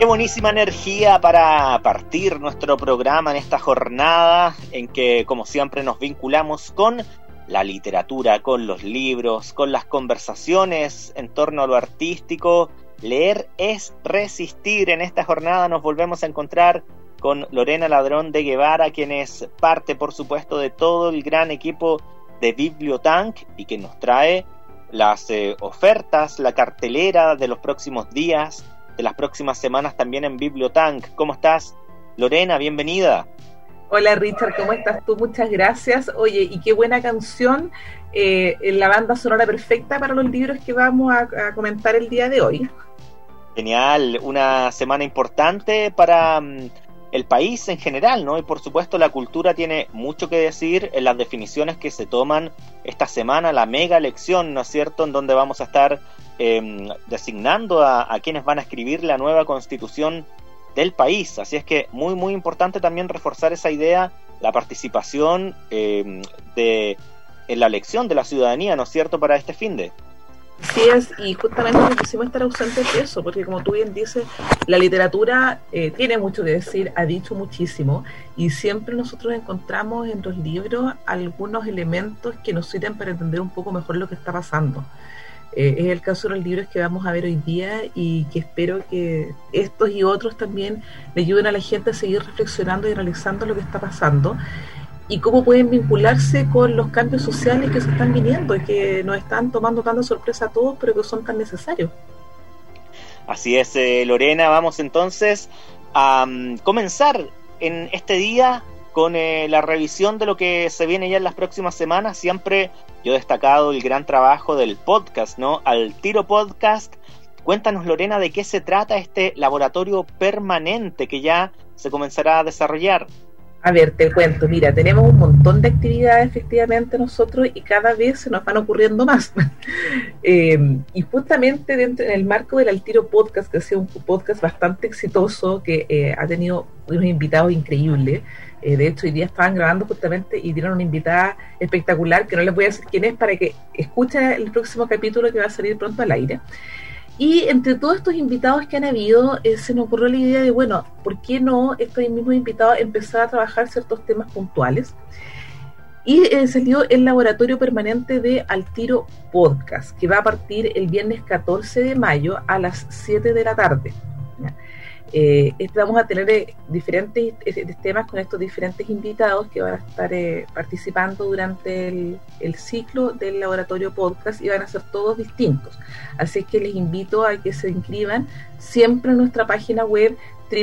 Qué buenísima energía para partir nuestro programa en esta jornada en que, como siempre, nos vinculamos con la literatura, con los libros, con las conversaciones en torno a lo artístico. Leer es resistir. En esta jornada nos volvemos a encontrar con Lorena Ladrón de Guevara, quien es parte, por supuesto, de todo el gran equipo de Bibliotank y que nos trae las ofertas, la cartelera de los próximos días, de las próximas semanas también en Bibliotank. ¿Cómo estás, Lorena? Bienvenida. Hola, Richard, ¿cómo estás tú? Muchas gracias. Oye, y qué buena canción, la banda sonora perfecta para los libros que vamos a comentar el día de hoy. Genial, una semana importante para el país en general, ¿no? Y por supuesto la cultura tiene mucho que decir en las definiciones que se toman esta semana, la mega elección, ¿no es cierto?, en donde vamos a estar designando a quienes van a escribir la nueva constitución del país. Así es que muy muy importante también reforzar esa idea, la participación en la elección de la ciudadanía, ¿no es cierto?, para este finde. Así es, y justamente quisimos estar ausentes de eso, porque como tú bien dices, la literatura tiene mucho que decir, ha dicho muchísimo, y siempre nosotros encontramos en los libros algunos elementos que nos sirven para entender un poco mejor lo que está pasando. Es el caso de los libros que vamos a ver hoy día y que espero que estos y otros también le ayuden a la gente a seguir reflexionando y analizando lo que está pasando y cómo pueden vincularse con los cambios sociales que se están viniendo y que nos están tomando tanta sorpresa a todos, pero que son tan necesarios. Así es, Lorena, vamos entonces a comenzar en este día con la revisión de lo que se viene ya en las próximas semanas. Siempre yo he destacado el gran trabajo del podcast, ¿no? Al Tiro Podcast. Cuéntanos, Lorena, de qué se trata este laboratorio permanente que ya se comenzará a desarrollar. A ver, te cuento, mira, tenemos un montón de actividades efectivamente nosotros y cada vez se nos van ocurriendo más. Y justamente en el marco del Al Tiro Podcast, que ha sido un podcast bastante exitoso, que ha tenido unos invitados increíbles. De hecho, hoy día estaban grabando justamente y dieron una invitada espectacular, que no les voy a decir quién es, para que escuchen el próximo capítulo que va a salir pronto al aire. Y entre todos estos invitados que han habido, se nos ocurrió la idea de, bueno, ¿por qué no estos mismos invitados empezar a trabajar ciertos temas puntuales? Y salió el laboratorio permanente de Al Tiro Podcast, que va a partir el viernes 14 de mayo a las 7 de la tarde. Vamos a tener diferentes temas con estos diferentes invitados que van a estar participando durante el ciclo del laboratorio podcast y van a ser todos distintos. Así que les invito a que se inscriban siempre en nuestra página web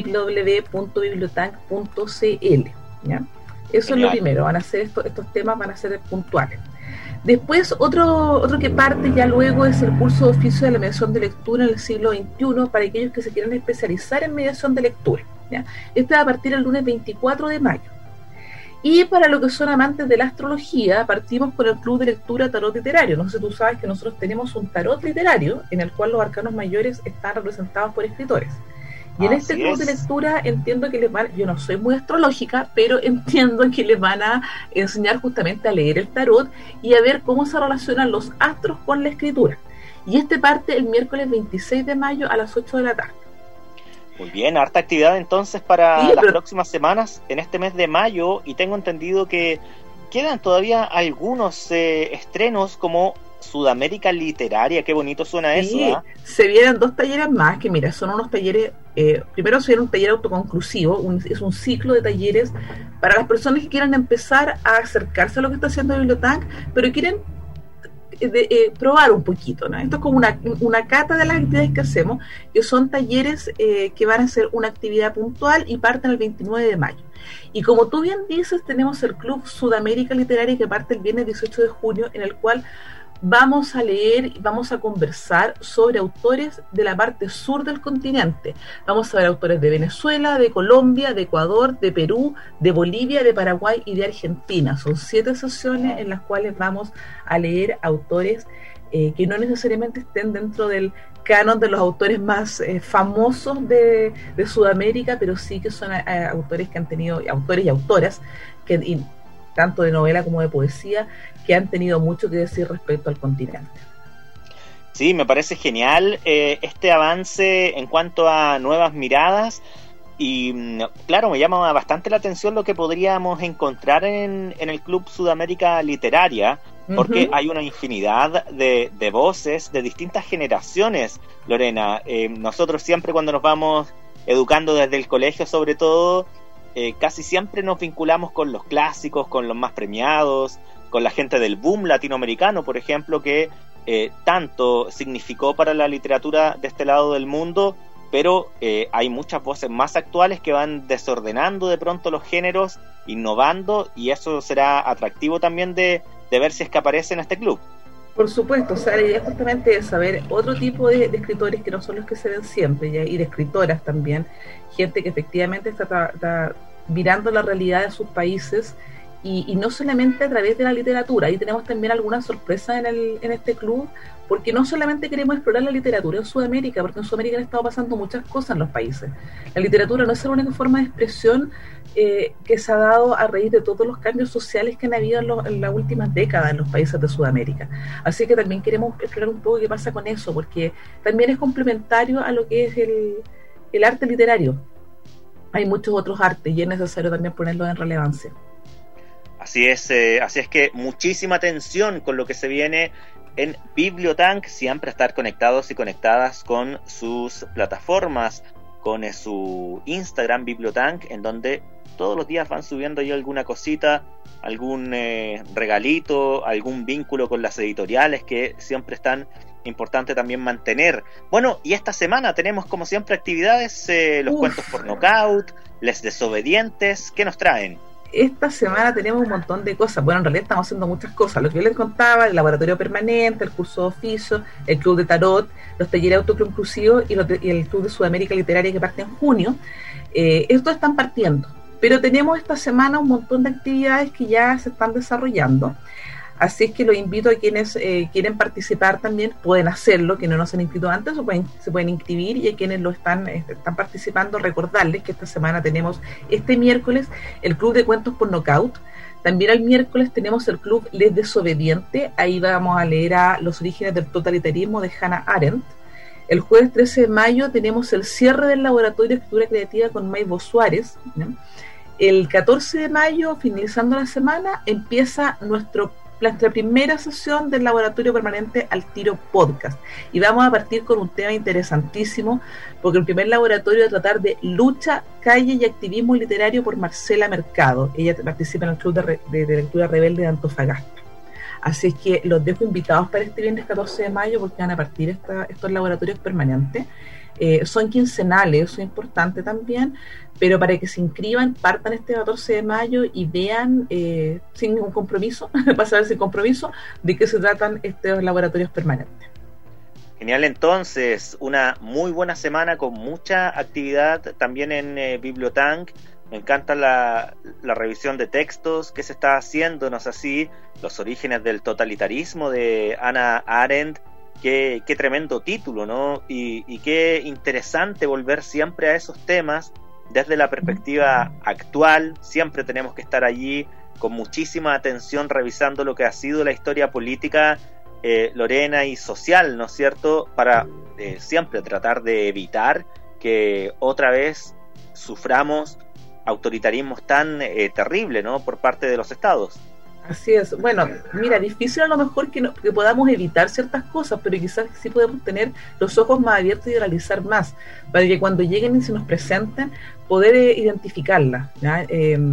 www.bibliotank.cl, ¿ya? Eso Genial. Es lo primero, van a ser estos temas van a ser puntuales. Después, otro que parte ya luego es el curso de oficio de la mediación de lectura en el siglo XXI para aquellos que se quieran especializar en mediación de lectura, ¿ya? Este va a partir el lunes 24 de mayo. Y para los que son amantes de la astrología, partimos con el Club de Lectura Tarot Literario. No sé si tú sabes que nosotros tenemos un tarot literario en el cual los arcanos mayores están representados por escritores. Y en este club de lectura entiendo que les van, yo no soy muy astrológica, pero entiendo que les van a enseñar justamente a leer el tarot y a ver cómo se relacionan los astros con la escritura. Y este parte el miércoles 26 de mayo a las 8 de la tarde. Muy bien, harta actividad entonces para las próximas semanas en este mes de mayo, y tengo entendido que quedan todavía algunos estrenos como Sudamérica Literaria. Qué bonito suena eso, ¿eh? Se vienen 2 talleres más, que mira, son unos talleres, primero se viene un taller autoconclusivo, es un ciclo de talleres para las personas que quieran empezar a acercarse a lo que está haciendo Bibliotank, pero quieren probar un poquito, ¿no? Esto es como una cata de las actividades que hacemos, que son talleres que van a ser una actividad puntual y parten el 29 de mayo. Y como tú bien dices, tenemos el Club Sudamérica Literaria que parte el viernes 18 de junio, en el cual vamos a leer y vamos a conversar sobre autores de la parte sur del continente. Vamos a ver autores de Venezuela, de Colombia, de Ecuador, de Perú, de Bolivia, de Paraguay y de Argentina. Son 7 sesiones en las cuales vamos a leer autores que no necesariamente estén dentro del canon de los autores más famosos de Sudamérica, pero sí que son autores que han tenido, autores y autoras que tanto de novela como de poesía, que han tenido mucho que decir respecto al continente. Sí, me parece genial este avance en cuanto a nuevas miradas y claro, me llama bastante la atención lo que podríamos encontrar en el Club Sudamérica Literaria, porque hay una infinidad de voces de distintas generaciones, Lorena. Nosotros siempre cuando nos vamos educando desde el colegio sobre todo, casi siempre nos vinculamos con los clásicos, con los más premiados, con la gente del boom latinoamericano, por ejemplo, que tanto significó para la literatura de este lado del mundo, pero hay muchas voces más actuales que van desordenando de pronto los géneros, innovando, y eso será atractivo también de ver si es que aparece en este club. Por supuesto, o sea, la idea justamente es saber otro tipo de escritores que no son los que se ven siempre, ¿ya? Y de escritoras también, gente que efectivamente está mirando la realidad de sus países y no solamente a través de la literatura. Ahí tenemos también algunas sorpresas en este club, porque no solamente queremos explorar la literatura en Sudamérica, porque en Sudamérica han estado pasando muchas cosas en los países. La literatura no es la única forma de expresión que se ha dado a raíz de todos los cambios sociales que han habido en las últimas décadas en los países de Sudamérica. Así que también queremos explorar un poco qué pasa con eso, porque también es complementario a lo que es el arte literario. Hay muchos otros artes y es necesario también ponerlos en relevancia. Así es que muchísima atención con lo que se viene en Bibliotank, siempre estar conectados y conectadas con sus plataformas, con su Instagram Bibliotank, en donde todos los días van subiendo ya alguna cosita, algún regalito, algún vínculo con las editoriales que siempre están importante también mantener. Bueno, y esta semana tenemos como siempre actividades, los cuentos por Knockout, Les Desobedientes. ¿Qué nos traen? Esta semana tenemos un montón de cosas. Bueno, en realidad estamos haciendo muchas cosas. Lo que yo les contaba, el laboratorio permanente, el curso de oficio, el club de tarot, los talleres autoconclusivos y el club de Sudamérica Literaria que parte en junio. Estos están partiendo. Pero tenemos esta semana un montón de actividades que ya se están desarrollando. Así es que los invito a quienes quieren participar también, pueden hacerlo, quienes no se han inscrito antes se pueden inscribir, y a quienes lo están participando, recordarles que esta semana tenemos este miércoles el Club de Cuentos por Knockout. También el miércoles tenemos el Club Les Desobedientes, ahí vamos a leer a Los Orígenes del Totalitarismo de Hannah Arendt. El jueves 13 de mayo tenemos el cierre del Laboratorio de Escritura Creativa con Maibo Suárez, ¿no? El 14 de mayo, finalizando la semana, empieza nuestra primera sesión del Laboratorio Permanente Al Tiro Podcast, y vamos a partir con un tema interesantísimo, porque el primer laboratorio va a tratar de lucha, calle y activismo literario por Marcela Mercado. Ella participa en el Club de Lectura Rebelde de Antofagasta. Así es que los dejo invitados para este viernes 14 de mayo, porque van a partir estos laboratorios permanentes. Son quincenales, eso es importante también, pero para que se inscriban, partan este 14 de mayo y vean sin ningún compromiso, pasar sin compromiso, de qué se tratan estos laboratorios permanentes. Genial, entonces, una muy buena semana con mucha actividad también en Bibliotank. Me encanta la revisión de textos que se está haciendo, ¿no es así? Los orígenes del totalitarismo de Hannah Arendt. Qué tremendo título, ¿no? Y qué interesante volver siempre a esos temas desde la perspectiva actual. Siempre tenemos que estar allí con muchísima atención revisando lo que ha sido la historia política, Lorena, y social, ¿no es cierto? Para siempre tratar de evitar que otra vez suframos autoritarismos tan terribles, ¿no? Por parte de los estados. Así es. Bueno, mira, difícil a lo mejor que podamos evitar ciertas cosas, pero quizás sí podemos tener los ojos más abiertos y analizar más, para que cuando lleguen y se nos presenten, poder identificarlas, ¿ya?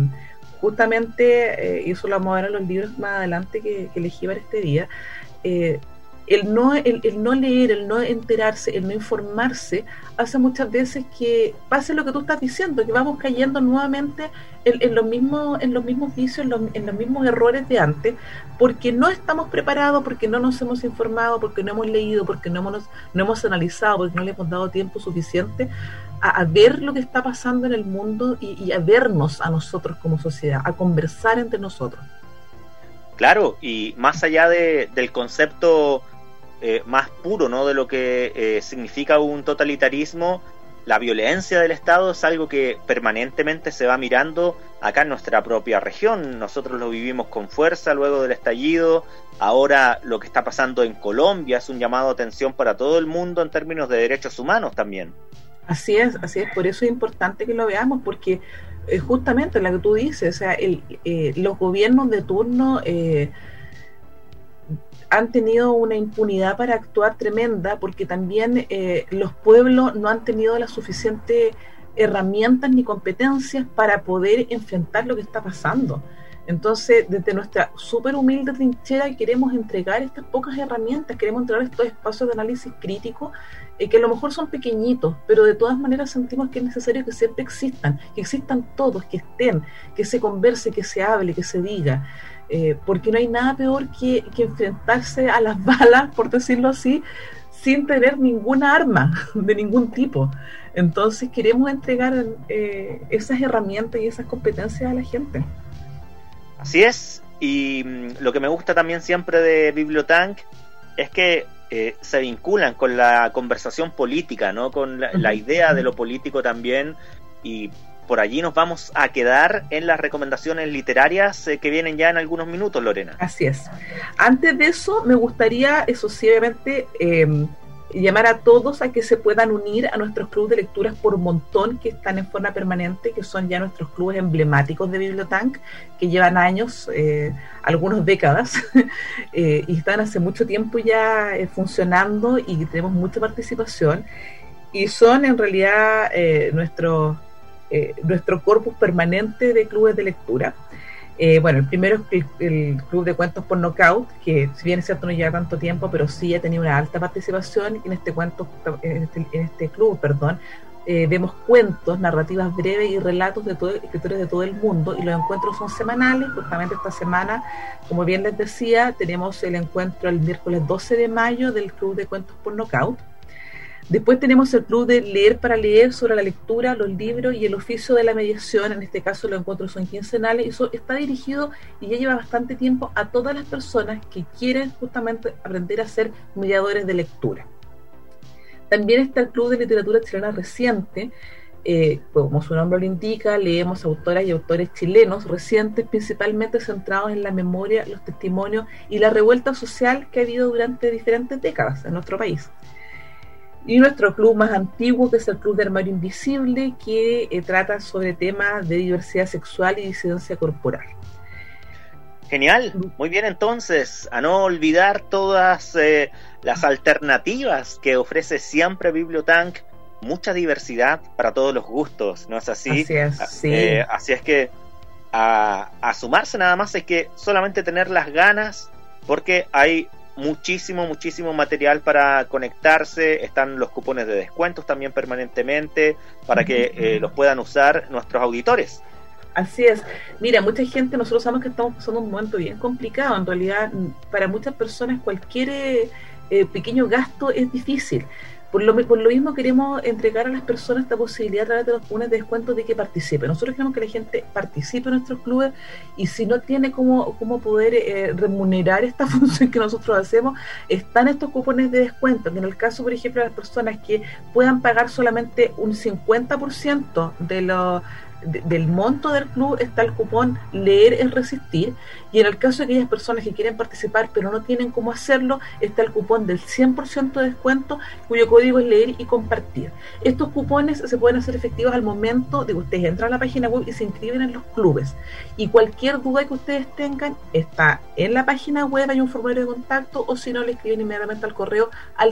Justamente, y eso lo vamos a ver en los libros más adelante que elegí para este día, el no leer, el no enterarse, el no informarse, hace muchas veces que pase lo que tú estás diciendo, que vamos cayendo nuevamente en los mismos vicios, en los mismos errores de antes, porque no estamos preparados, porque no nos hemos informado, porque no hemos leído, porque no hemos analizado, porque no le hemos dado tiempo suficiente a ver lo que está pasando en el mundo y a vernos a nosotros como sociedad, a conversar entre nosotros. Claro, y más allá del concepto más puro, ¿no? De lo que significa un totalitarismo, la violencia del Estado es algo que permanentemente se va mirando acá en nuestra propia región. Nosotros lo vivimos con fuerza luego del estallido. Ahora lo que está pasando en Colombia es un llamado de atención para todo el mundo en términos de derechos humanos también. Así es, por eso es importante que lo veamos, porque justamente lo que tú dices, o sea, los gobiernos de turno han tenido una impunidad para actuar tremenda, porque también los pueblos no han tenido las suficientes herramientas ni competencias para poder enfrentar lo que está pasando. Entonces, desde nuestra súper humilde trinchera queremos entregar estas pocas herramientas, queremos entregar estos espacios de análisis crítico, que a lo mejor son pequeñitos, pero de todas maneras sentimos que es necesario que siempre existan, que existan todos, que estén, que se converse, que se hable, que se diga, porque no hay nada peor que enfrentarse a las balas, por decirlo así, sin tener ninguna arma de ningún tipo. Entonces queremos entregar esas herramientas y esas competencias a la gente. Así es, y lo que me gusta también siempre de Bibliotank es que se vinculan con la conversación política, ¿no? Con la idea de lo político también, y por allí nos vamos a quedar en las recomendaciones literarias que vienen ya en algunos minutos, Lorena. Así es. Antes de eso, me gustaría, eso sí, obviamente, llamar a todos a que se puedan unir a nuestros clubes de lecturas por montón que están en forma permanente, que son ya nuestros clubes emblemáticos de Bibliotank, que llevan años, algunas décadas, y están hace mucho tiempo ya funcionando y tenemos mucha participación, y son en realidad nuestro corpus permanente de clubes de lectura. Bueno, el primero es el Club de Cuentos por Knockout, que si bien es cierto no lleva tanto tiempo, pero sí ha tenido una alta participación en este club, vemos cuentos, narrativas breves y relatos de escritores de todo el mundo, y los encuentros son semanales. Justamente esta semana, como bien les decía, tenemos el encuentro el miércoles 12 de mayo del Club de Cuentos por Knockout. Después tenemos el club de Leer para Leer, sobre la lectura, los libros y el oficio de la mediación. En este caso los encuentros son quincenales y eso está dirigido, y ya lleva bastante tiempo, a todas las personas que quieren justamente aprender a ser mediadores de lectura. También está el Club de Literatura Chilena Reciente. Como su nombre lo indica, leemos autoras y autores chilenos recientes, principalmente centrados en la memoria, los testimonios y la revuelta social que ha habido durante diferentes décadas en nuestro país. Y nuestro club más antiguo, que es el Club de Armario Invisible, que trata sobre temas de diversidad sexual y disidencia corporal. Genial, muy bien. Entonces, a no olvidar todas las alternativas que ofrece siempre Bibliotank, mucha diversidad para todos los gustos, ¿no es así? Así es, sí. Así es que a sumarse nada más, hay que solamente tener las ganas, porque hay muchísimo material para conectarse. Están los cupones de descuentos también permanentemente para que los puedan usar nuestros auditores. Así es. Mira, mucha gente, nosotros sabemos que estamos pasando un momento bien complicado. En realidad, para muchas personas cualquier pequeño gasto es difícil. Por lo mismo queremos entregar a las personas esta posibilidad a través de los cupones de descuento de que participen. Nosotros queremos que la gente participe en nuestros clubes, y si no tiene cómo poder remunerar esta función que nosotros hacemos, están estos cupones de descuento. En el caso, por ejemplo, de las personas que puedan pagar solamente un 50% del monto del club, está el cupón Leer es Resistir, y en el caso de aquellas personas que quieren participar pero no tienen cómo hacerlo, está el cupón del 100% de descuento, cuyo código es Leer y Compartir. Estos cupones se pueden hacer efectivos al momento de que ustedes entran a la página web y se inscriben en los clubes, y cualquier duda que ustedes tengan está en la página web, hay un formulario de contacto, o si no, le escriben inmediatamente al correo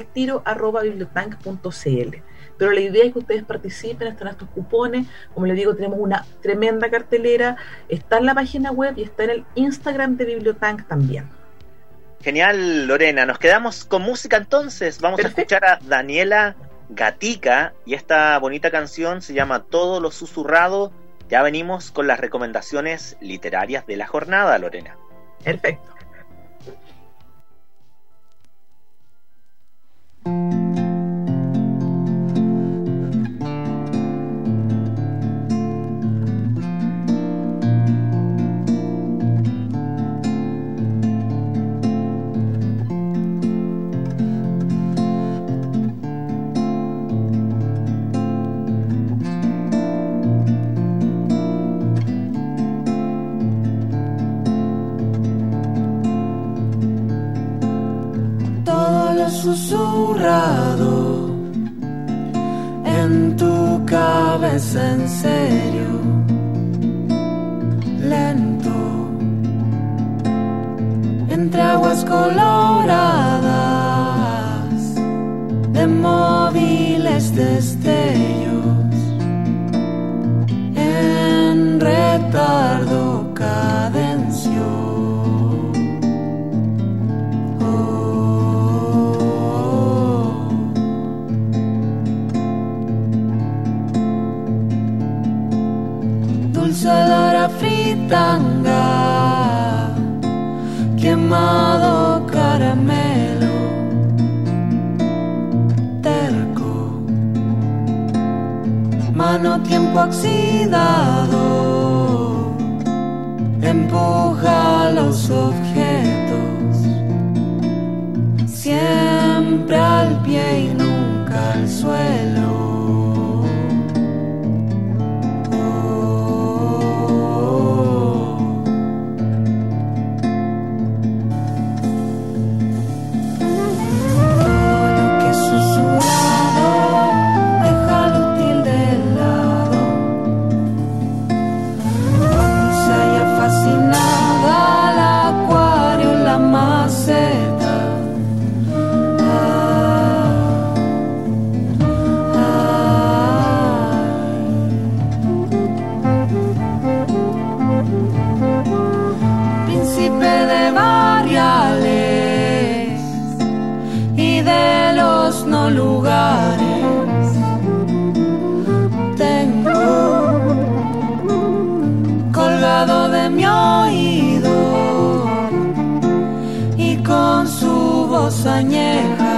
altiro@bibliotank.cl. Pero la idea es que ustedes participen, están estos cupones. Como les digo, tenemos una tremenda cartelera, está en la página web y está en el Instagram de Bibliotank también. Genial, Lorena. Nos quedamos con música entonces. Vamos Perfecto. A escuchar a Daniela Gatica, y esta bonita canción se llama Todo lo susurrado. Ya venimos con las recomendaciones literarias de la jornada, Lorena. Perfecto. susurrado en tu cabeza en serio, lento, entre aguas coloradas de móviles destellos, en retardo cadencio. Olor a fritanga, quemado caramelo, terco, mano tiempo oxidado, empuja los objetos, siempre al pie y nunca al suelo. Añeja,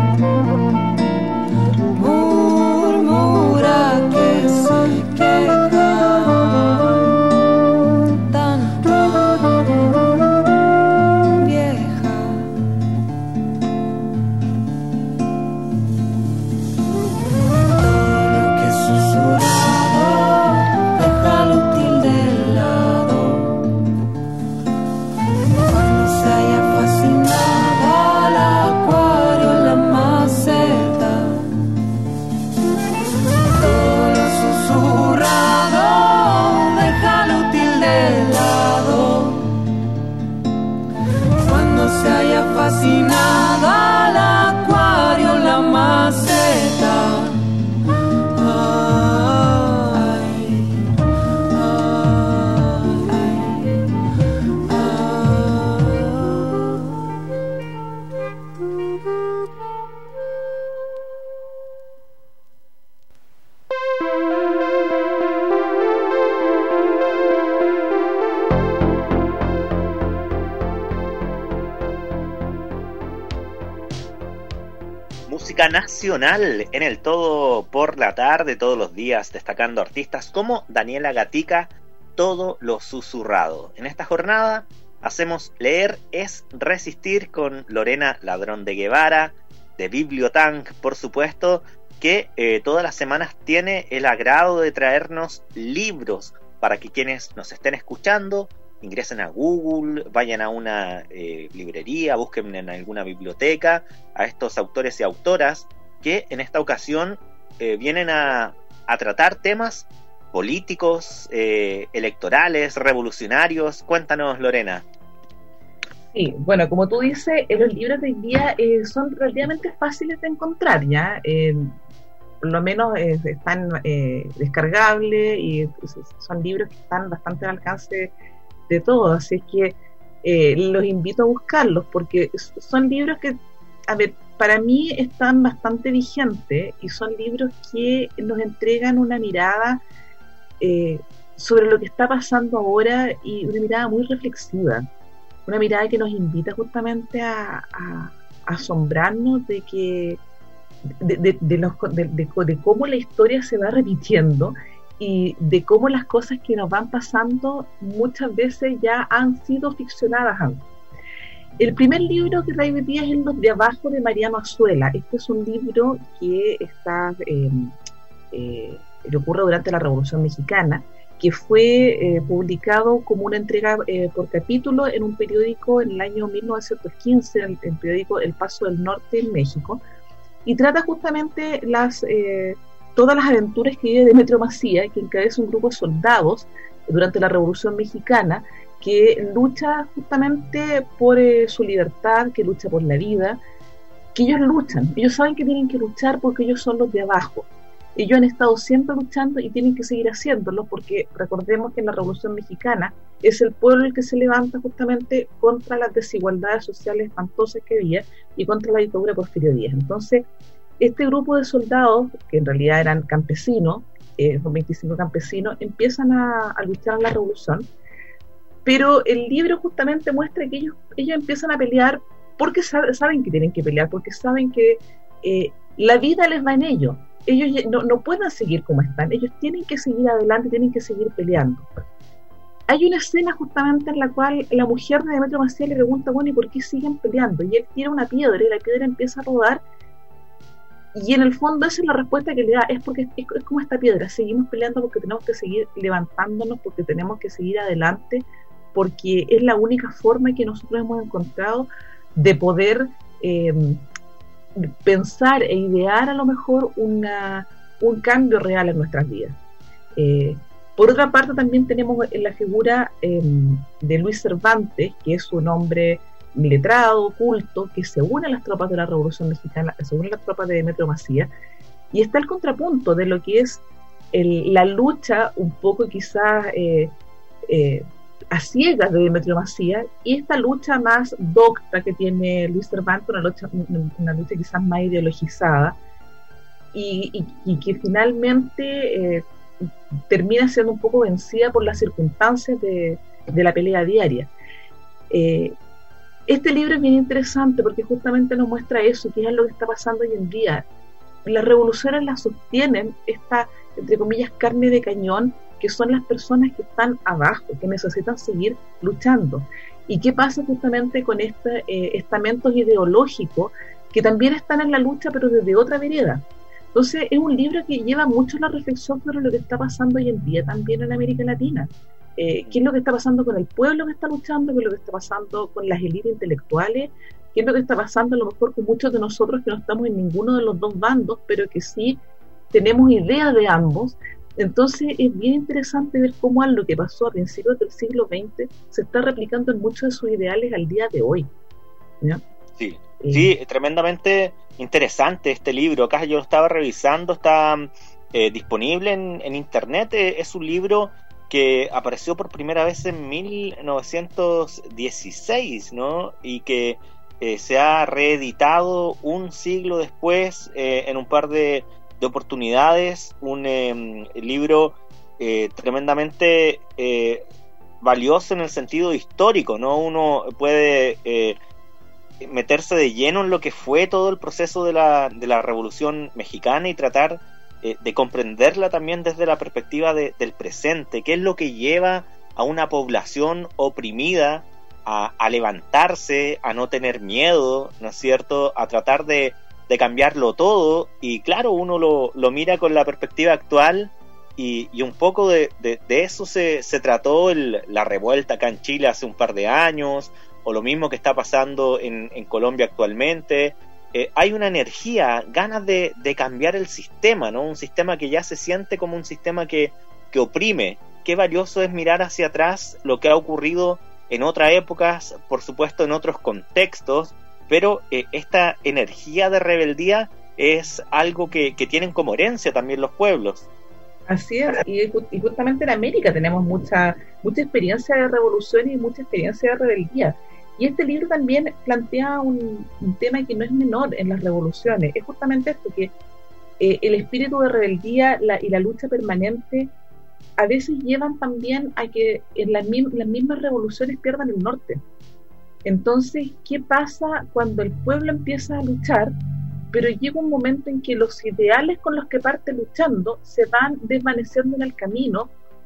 murmura que se queja tanto vieja. Todo lo que es susurrado, deja lo útil de lado. Cuando se haya fascinado fascinada al acuario, la maceta. Ay, Música nacional en el Todo por la Tarde, todos los días, destacando artistas como Daniela Gatica, Todo lo susurrado. En esta jornada hacemos Leer es resistir con Lorena Ladrón de Guevara, de Bibliotank, por supuesto, que todas las semanas tiene el agrado de traernos libros para que quienes nos estén escuchando ingresen a Google, vayan a una librería, busquen en alguna biblioteca a estos autores y autoras que en esta ocasión vienen a tratar temas políticos, electorales, revolucionarios. Cuéntanos, Lorena. Sí, bueno, como tú dices, los libros de hoy día son relativamente fáciles de encontrar, ¿ya? Por lo menos están descargables y son libros que están bastante al alcance de todos, así que los invito a buscarlos porque son libros que, a ver, para mí están bastante vigentes y son libros que nos entregan una mirada sobre lo que está pasando ahora y una mirada muy reflexiva, una mirada que nos invita justamente a asombrarnos de que de cómo la historia se va repitiendo y de cómo las cosas que nos van pasando muchas veces ya han sido ficcionadas antes. El primer libro que traigo hoy día es Los de Abajo, de Mariano Azuela. Este es un libro que está que ocurre durante la Revolución Mexicana, que fue publicado como una entrega por capítulo en un periódico en el año 1915, el periódico El Paso del Norte en México, y trata justamente todas las aventuras que vive Demetrio Macía, que encabeza un grupo de soldados durante la Revolución Mexicana, que lucha justamente por su libertad, que lucha por la vida, que ellos luchan, ellos saben que tienen que luchar porque ellos son los de abajo. Ellos han estado siempre luchando y tienen que seguir haciéndolo, porque recordemos que en la Revolución Mexicana es el pueblo el que se levanta justamente contra las desigualdades sociales espantosas que había y contra la dictadura de Porfirio Díaz. Entonces, este grupo de soldados, que en realidad eran campesinos, son 25 campesinos, empiezan a luchar en la revolución, pero el libro justamente muestra que ellos empiezan a pelear porque saben que tienen que pelear, porque saben que la vida les va en ellos. Ellos no pueden seguir como están, ellos tienen que seguir adelante, tienen que seguir peleando. Hay una escena justamente en la cual la mujer de Demetrio Macía le pregunta, bueno, ¿y por qué siguen peleando? Y él tira una piedra y la piedra empieza a rodar, y en el fondo esa es la respuesta que le da, es porque es como esta piedra, seguimos peleando porque tenemos que seguir levantándonos, porque tenemos que seguir adelante, porque es la única forma que nosotros hemos encontrado de poder pensar e idear a lo mejor un cambio real en nuestras vidas. Por otra parte, también tenemos la figura de Luis Cervantes, que es un hombre letrado, culto, que se une a las tropas de la Revolución Mexicana, se une a las tropas de Demetrio Macía, y está el contrapunto de lo que es la lucha un poco quizás a ciegas de Demetrio Macía, y esta lucha más docta que tiene Luis Cervantes, una lucha quizás más ideologizada, y que finalmente termina siendo un poco vencida por las circunstancias de la pelea diaria. Este libro es bien interesante porque justamente nos muestra eso, que es lo que está pasando hoy en día. Las revoluciones las sostienen esta, entre comillas, carne de cañón, que son las personas que están abajo, que necesitan seguir luchando. ¿Y qué pasa justamente con estos estamentos ideológicos que también están en la lucha, pero desde otra vereda? Entonces es un libro que lleva mucho la reflexión sobre lo que está pasando hoy en día también en América Latina. ¿Qué es lo que está pasando con el pueblo que está luchando? ¿Qué es lo que está pasando con las élites intelectuales? ¿Qué es lo que está pasando a lo mejor con muchos de nosotros que no estamos en ninguno de los dos bandos, pero que sí tenemos ideas de ambos? Entonces es bien interesante ver cómo lo que pasó a principios del siglo XX se está replicando en muchos de sus ideales al día de hoy, ¿no? Sí, sí, tremendamente interesante este libro. Acá yo lo estaba revisando, está disponible en internet. Es un libro que apareció por primera vez en 1916, ¿no? Y que se ha reeditado un siglo después en un par de oportunidades. Un libro tremendamente valioso en el sentido histórico, ¿no? Uno puede meterse de lleno en lo que fue todo el proceso de la Revolución Mexicana y tratar de comprenderla también desde la perspectiva del presente. ¿Qué es lo que lleva a una población oprimida a levantarse, a no tener miedo, ¿no es cierto?, a tratar de cambiarlo todo? Y claro, uno lo mira con la perspectiva actual y un poco de eso se trató la revuelta acá en Chile hace un par de años, o lo mismo que está pasando en Colombia actualmente. Hay una energía, ganas de cambiar el sistema, ¿no? Un sistema que ya se siente como un sistema que oprime. Qué valioso es mirar hacia atrás lo que ha ocurrido en otras épocas, por supuesto en otros contextos, pero esta energía de rebeldía es algo que tienen como herencia también los pueblos. Así es, y justamente en América tenemos mucha experiencia de revolución y mucha experiencia de rebeldía. Y este libro también plantea un tema que no es menor en las revoluciones. Es justamente esto, que el espíritu de rebeldía y la lucha permanente a veces llevan también a que en las mismas revoluciones pierdan el norte. Entonces, ¿qué pasa cuando el pueblo empieza a luchar, pero llega un momento en que los ideales con los que parte luchando se van desvaneciendo en el camino,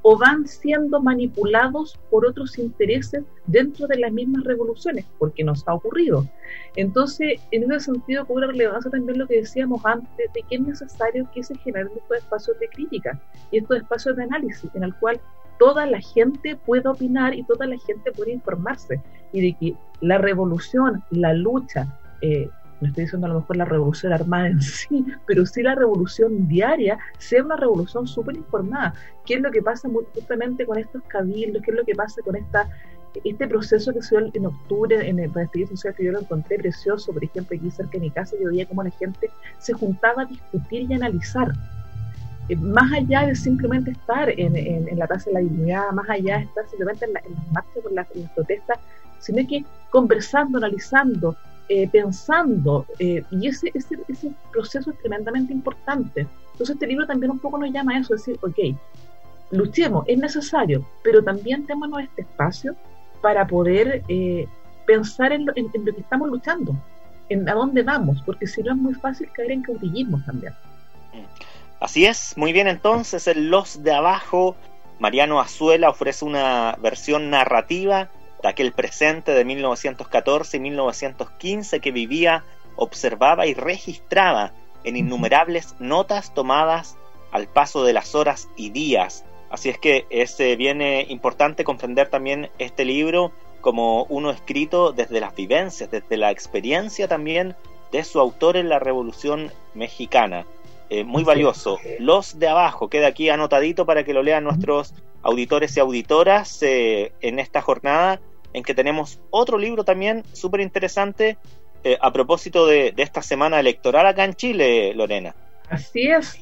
o van siendo manipulados por otros intereses dentro de las mismas revoluciones, porque nos ha ocurrido. Entonces, en ese sentido, cobra relevancia también lo que decíamos antes, de que es necesario que se generen estos espacios de crítica y estos espacios de análisis, en el cual toda la gente pueda opinar y toda la gente pueda informarse, y de que la revolución, la lucha, no estoy diciendo a lo mejor la revolución armada en sí, pero sí la revolución diaria, sea una revolución súper informada. ¿Qué es lo que pasa justamente con estos cabildos? ¿Qué es lo que pasa con este proceso que se dio en octubre en el estallido social, que yo lo encontré precioso? Por ejemplo, aquí cerca de mi casa yo veía cómo la gente se juntaba a discutir y analizar. Más allá de simplemente estar en la Plaza de la Dignidad, más allá de estar simplemente en las marchas, por las protestas, sino que conversando, analizando, pensando, y ese proceso es tremendamente importante. Entonces este libro también un poco nos llama a eso, decir, ok, luchemos, es necesario, pero también démonos este espacio para poder pensar en lo que estamos luchando, en a dónde vamos, porque si no es muy fácil caer en caudillismo también. Así es, muy bien. Entonces, en Los de Abajo, Mariano Azuela ofrece una versión narrativa de aquel presente de 1914 y 1915 que vivía, observaba y registraba en innumerables notas tomadas al paso de las horas y días. Así es que es bien importante comprender también este libro como uno escrito desde las vivencias, desde la experiencia también de su autor en la Revolución Mexicana. Muy valioso. Los de Abajo, queda aquí anotadito para que lo lean nuestros auditores y auditoras en esta jornada en que tenemos otro libro también súper interesante a propósito de esta semana electoral acá en Chile, Lorena. Así es,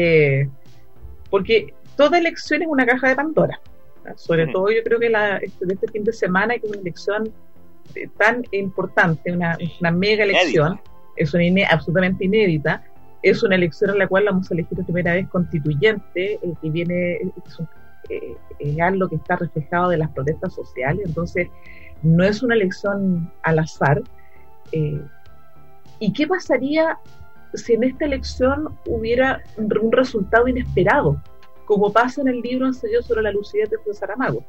porque toda elección es una caja de Pandora, ¿no? Sobre todo yo creo que este fin de semana, que es una elección tan importante, una mega elección, es absolutamente inédita. Es una elección en la cual vamos a elegir por primera vez constituyente, que viene, es algo que está reflejado de las protestas sociales, entonces no es una elección al azar. ¿Y qué pasaría si en esta elección hubiera un resultado inesperado, como pasa en el libro Ensayo sobre la lucidez de Saramago?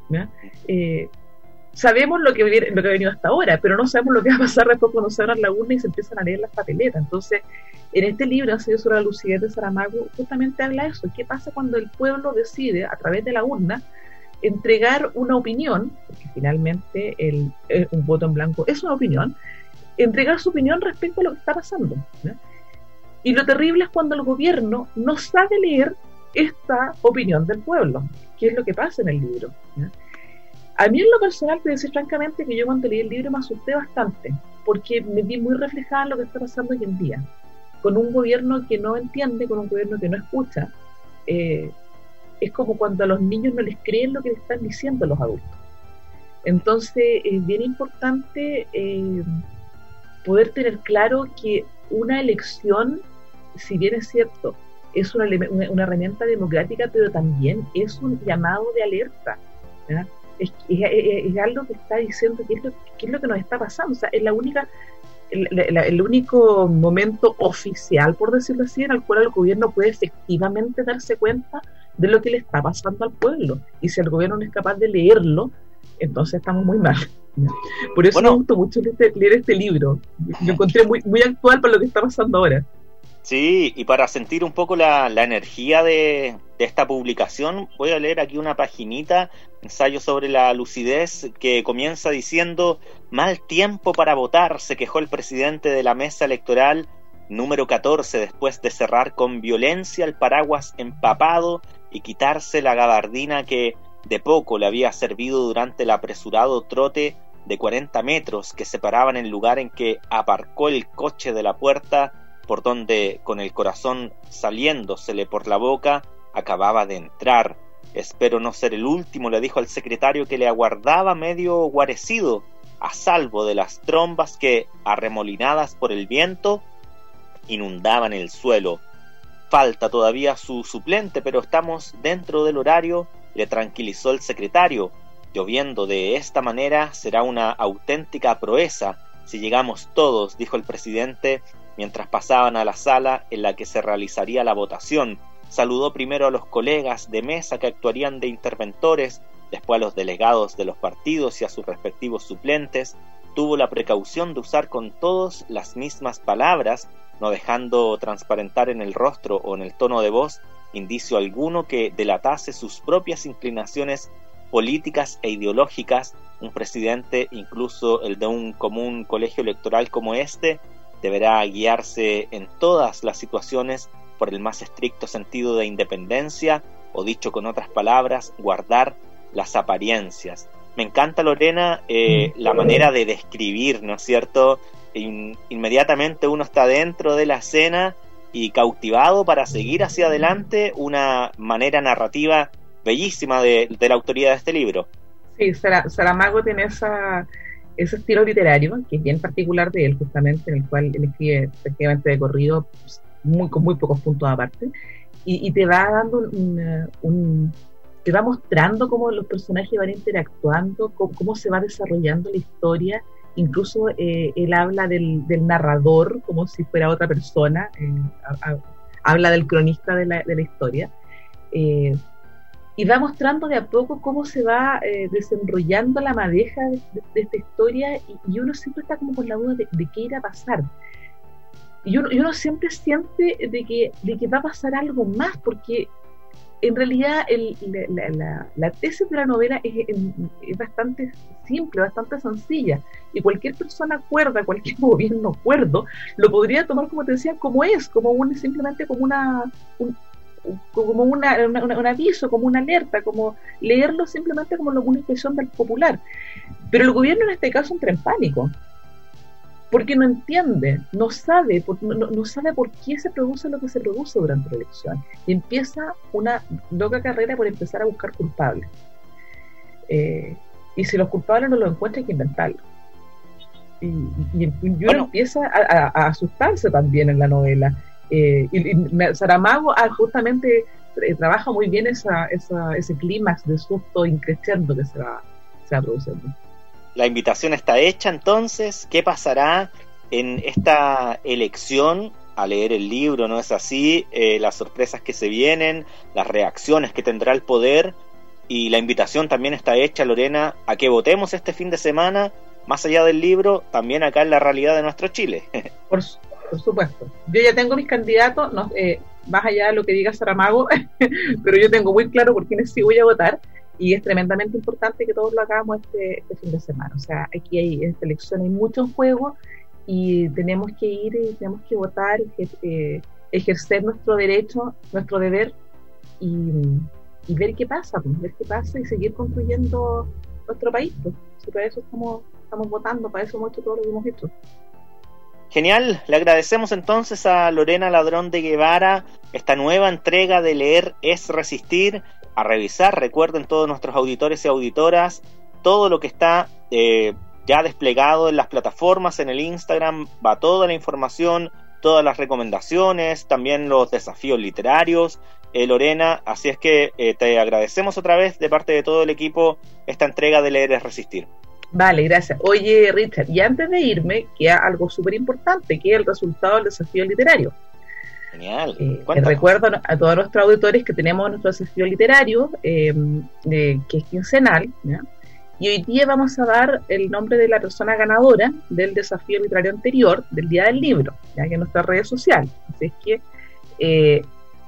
Sabemos lo que ha venido hasta ahora, pero no sabemos lo que va a pasar después cuando se abran la urna y se empiezan a leer las papeletas. Entonces, en este libro, Ensayo sobre la lucidez de Saramago, justamente habla de eso. ¿Qué pasa cuando el pueblo decide, a través de la urna, entregar una opinión? Porque finalmente un voto en blanco es una opinión, entregar su opinión respecto a lo que está pasando, ¿no? Y lo terrible es cuando el gobierno no sabe leer esta opinión del pueblo, que es lo que pasa en el libro, ¿no? A mí en lo personal, te decir francamente que yo cuando leí el libro me asusté bastante, porque me vi muy reflejada en lo que está pasando hoy en día, con un gobierno que no entiende, con un gobierno que no escucha. Es como cuando a los niños no les creen lo que les están diciendo los adultos. Entonces es bien importante poder tener claro que una elección, si bien es cierto, es una herramienta democrática, pero también es un llamado de alerta, ¿verdad? Es algo que está diciendo qué es lo que nos está pasando. O sea, es el único momento oficial, por decirlo así, en el cual el gobierno puede efectivamente darse cuenta de lo que le está pasando al pueblo. Y si el gobierno no es capaz de leerlo, entonces estamos muy mal. Por eso me gustó mucho leer este libro. Lo encontré muy, muy actual para lo que está pasando ahora. Sí, y para sentir un poco la energía de esta publicación, voy a leer aquí una paginita, Ensayo sobre la lucidez, que comienza diciendo: mal tiempo para votar, se quejó el presidente de la mesa electoral número 14 después de cerrar con violencia el paraguas empapado y quitarse la gabardina que de poco le había servido durante el apresurado trote de 40 metros que separaban el lugar en que aparcó el coche de la puerta por donde, con el corazón saliéndosele por la boca, acababa de entrar. Espero no ser el último, le dijo al secretario, que le aguardaba medio guarecido, a salvo de las trombas que, arremolinadas por el viento, inundaban el suelo. Falta todavía su suplente, pero estamos dentro del horario, le tranquilizó el secretario. Lloviendo de esta manera será una auténtica proeza si llegamos todos, dijo el presidente, mientras pasaban a la sala en la que se realizaría la votación. saludó primero a los colegas de mesa que actuarían de interventores, después a los delegados de los partidos y a sus respectivos suplentes. Tuvo la precaución de usar con todos las mismas palabras, no dejando transparentar en el rostro o en el tono de voz indicio alguno que delatase sus propias inclinaciones políticas e ideológicas. Un presidente, incluso el de un común colegio electoral como este, deberá guiarse en todas las situaciones por el más estricto sentido de independencia, o dicho con otras palabras, guardar las apariencias. Me encanta, Lorena, la manera de describir, ¿no es cierto? Inmediatamente uno está dentro de la escena y cautivado para seguir hacia adelante, una manera narrativa bellísima de la autoría de este libro. Sí, Saramago tiene ese estilo literario, que es bien particular de él, justamente, en el cual él escribe efectivamente de corrido, con muy pocos puntos aparte, y te va dando te va mostrando cómo los personajes van interactuando, cómo se va desarrollando la historia. Incluso él habla del narrador como si fuera otra persona, habla del cronista de la historia, y va mostrando de a poco cómo se va desenrollando la madeja de esta historia, y uno siempre está como con la duda de qué irá a pasar. Y uno siempre siente de que va a pasar algo más, porque en realidad la tesis de la novela es bastante simple, bastante sencilla, y cualquier persona cuerda, cualquier gobierno cuerdo, lo podría tomar, como te decía, simplemente como un aviso, como una alerta, como leerlo simplemente como una expresión del popular. Pero el gobierno en este caso entra en pánico, porque no entiende, no sabe por qué se produce lo que se produce durante la elección, y empieza una loca carrera por empezar a buscar culpables, y si los culpables no los encuentran, hay que inventarlos, y uno empieza a asustarse también en la novela, y Saramago justamente trabaja muy bien ese clímax de susto increciendo que se va produciendo. La invitación está hecha, entonces. ¿Qué pasará en esta elección a leer el libro? ¿No es así? Las sorpresas que se vienen, las reacciones que tendrá el poder, y la invitación también está hecha, Lorena, a que votemos este fin de semana, más allá del libro, también acá en la realidad de nuestro Chile. Por supuesto. Yo ya tengo mis candidatos, más allá de lo que diga Saramago, pero yo tengo muy claro por quiénes sí voy a votar. Y es tremendamente importante que todos lo hagamos este fin de semana. O sea, aquí en esta elección hay mucho en juego, y tenemos que ir y tenemos que votar, ejercer nuestro derecho, nuestro deber, y ver qué pasa y seguir construyendo nuestro país. Pues. Si para eso estamos votando, para eso hemos hecho todo lo que hemos hecho. Genial, le agradecemos entonces a Lorena Ladrón de Guevara esta nueva entrega de Leer es Resistir. A revisar, recuerden todos nuestros auditores y auditoras, todo lo que está ya desplegado en las plataformas, en el Instagram, va toda la información, todas las recomendaciones, también los desafíos literarios, Lorena, así es que te agradecemos otra vez de parte de todo el equipo esta entrega de Leer es Resistir. Vale, gracias. Oye, Richard, y antes de irme, queda algo súper importante, que es el resultado del desafío literario. Genial. Recuerdo a todos nuestros auditores que tenemos nuestro desafío literario, que es quincenal, ¿ya? Y hoy día vamos a dar el nombre de la persona ganadora del desafío literario anterior, del Día del Libro, ya que en nuestras redes sociales. Así es que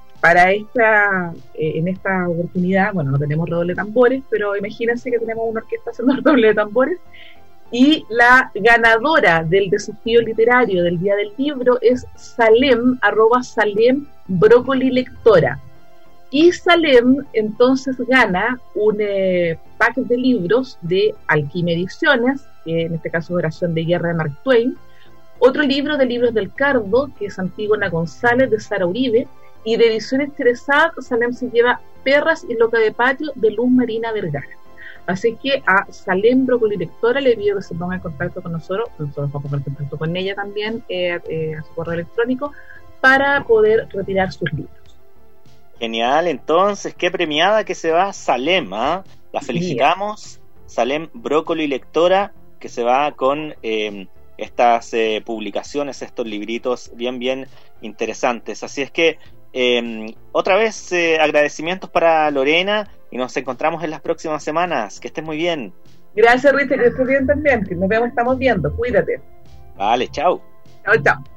en esta oportunidad, bueno, no tenemos redoble de tambores, pero imagínense que tenemos una orquesta haciendo redoble de tambores. Y la ganadora del desafío literario del Día del Libro es Salem, @Salem Brócoli Lectora. Y Salem entonces gana un pack de libros de Alquimia Ediciones, que en este caso es Oración de Guerra de Mark Twain, otro libro de Libros del Cardo, que es Antígona González de Sara Uribe, y de Ediciones Teresat, Salem se lleva Perras y Loca de Patio de Luz Marina Vergara. Así que a Salem Brócoli Lectora le pido que se ponga en contacto con nosotros vamos a poner en contacto con ella también, a su correo electrónico, para poder retirar sus libros. Genial, entonces, qué premiada que se va Salem, ¿eh? La felicitamos, Salem Brócoli Lectora, que se va con estas publicaciones, estos libritos bien interesantes. Así es que Otra vez, agradecimientos para Lorena y nos encontramos en las próximas semanas. Que estés muy bien. Gracias, Richard, que estés bien también. Que nos vemos, estamos viendo. Cuídate. Vale, chao. Chao, chao.